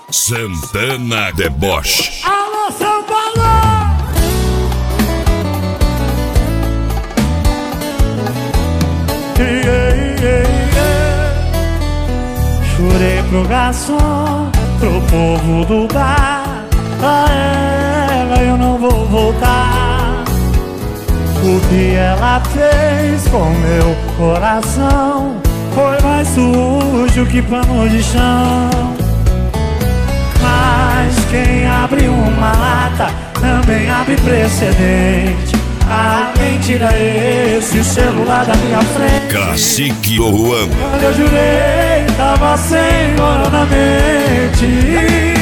Santana Deboche. Alô, São Paulo! Chorei pro garçom, pro povo do bar. A ela eu não vou voltar. O que ela fez com meu coração foi mais sujo que pano de chão. Mas quem abre uma lata também abre precedente. Alguém tira esse celular da minha frente. Cacique Juan. Quando eu jurei, tava sem ouro na mente.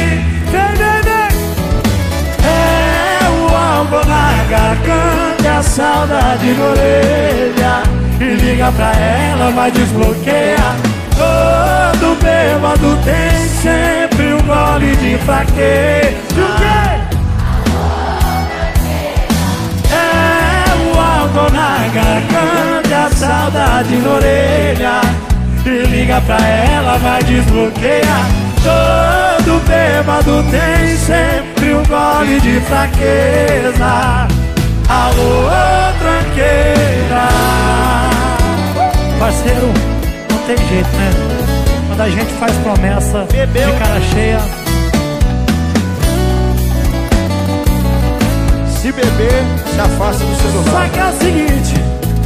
É o álcool na garganta e a saudade na orelha. E liga pra ela, vai desbloquear. Todo bêbado tem sempre um gole de fraqueza. Na garganta, a saudade na orelha. E liga pra ela, vai desbloquear. Todo bêbado tem sempre um gole de fraqueza. Alô, tranqueira. Parceiro, não tem jeito, né? Quando a gente faz promessa de cara cheia. Se beber, se afasta do celular. Só que é o seguinte: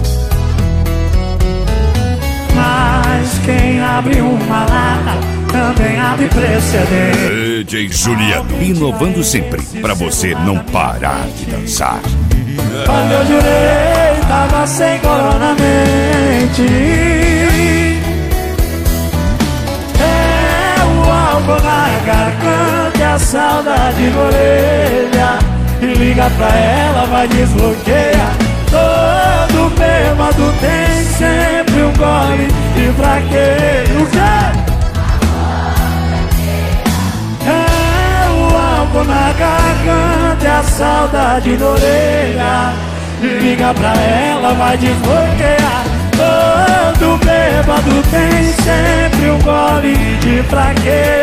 mas quem abre uma lata também abre precedente. DJ Juliano, inovando sempre, pra você não parar de dançar. Quando eu jurei, tava sem cor na mente. É o álcool na garganta e a saudade na orelha. E liga pra ela, vai desbloquear. Todo bêbado tem sempre um gole de fraqueza. O quê? É o álcool na garganta e a saudade na orelha. E liga pra ela, vai desbloquear. Todo bêbado tem sempre um gole de fraqueza.